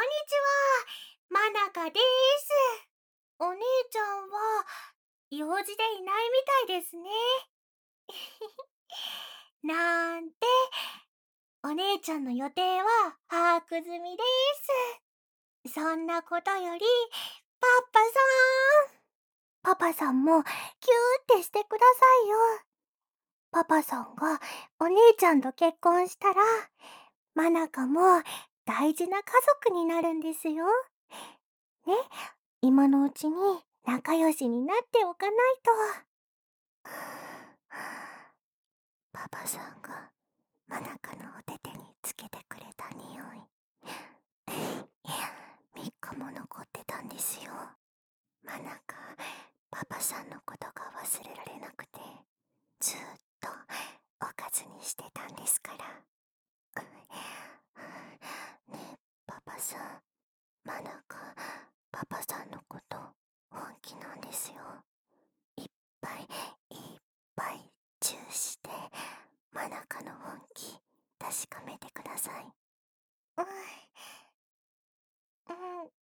ちは。まなかです。お姉ちゃんは用事でいないみたいですね。なんて、お姉ちゃんの予定は把握済みです。そんなことより、パパさん。パパさんもキューってしてくださいよ。パパさんがお姉ちゃんと結婚したら、まなかも大事な家族になるんですよ。ね、今のうちに仲良しになっておかないと。パパさんがマナカのお手手につけてくれた匂い3日も残ってたんですよ。マナカ、パパさんのことが忘れられなくてずっとおかずにしてたんですから。ねえパパさん、マナカ、パパさんのこと本気なんですよ。いっぱいいっぱいチューしてマナカの本気確かめてください。うん、うん、あ、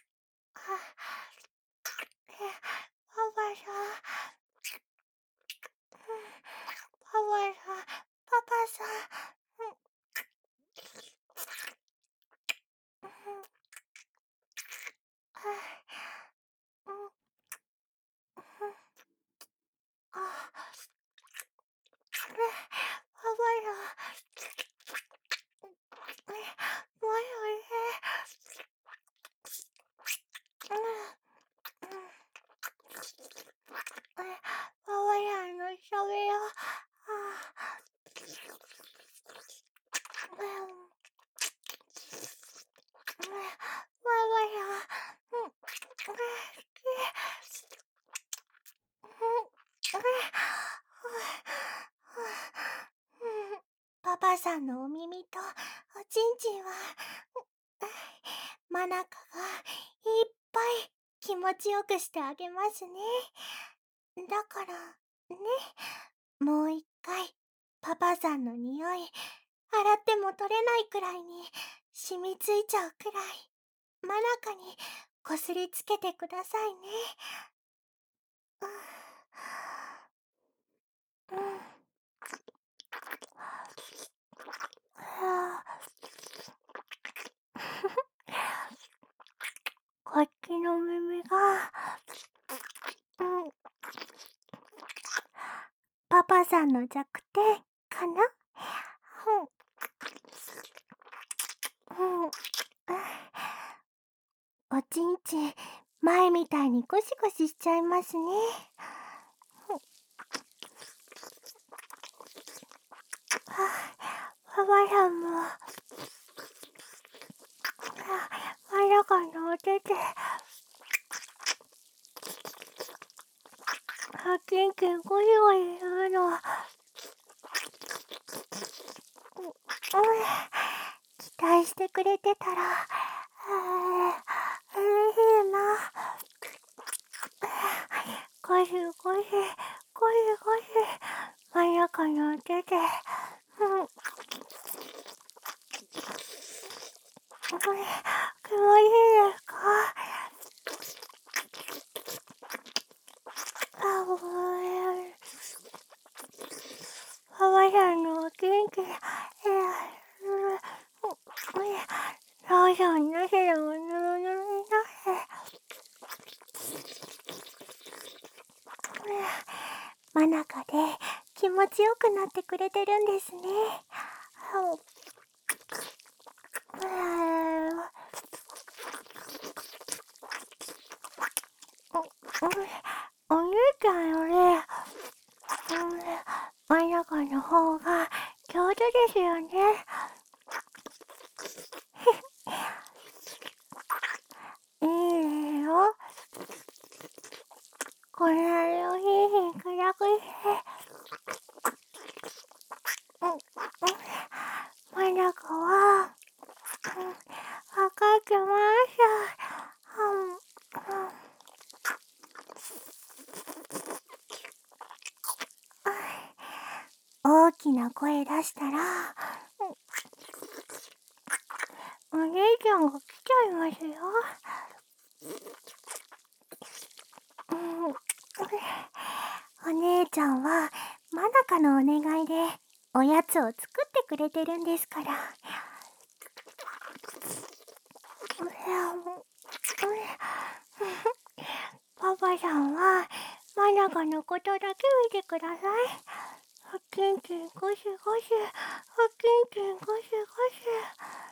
パパさん、パパさん、パパさん、うん、あ、うん、あ、パパさん、もしもし、うん、うん。パパさんのしゃべよ。パパさんのお耳とおちんちんはマナカがいっぱい気持ちよくしてあげますね。だからね、もう一回パパさんの匂い洗っても取れないくらいに染みついちゃうくらいマナカにこすりつけてくださいね。うん、うん、こっちの耳が、うん、パパさんの弱点かな。うん、うん、おちんちん前みたいにゴシゴシしちゃいますね。パパさんもまさかのお手でキンキンゴシゴシするの、期待してくれてたら嬉しいな。ゴシゴシゴシゴシまさかのお手で、気持ちいいですか？もうパパさんのお元気、ローションなしでもぬるぬるになって真中で気持ちよくなってくれてるんですね。お姉ちゃんより、真中の方が上手ですよね。いいよ。これをひいひい暗くして、真中は、わかってます。大きな声出したら、う姉ちゃんが来ちゃいますよ。うん、お姉ちゃんはまなかのお願いでおやつを作ってくれてるんですから。パパさんはまなかのことだけ見てください。キンキンゴシゴシ、キンキンゴシゴシ。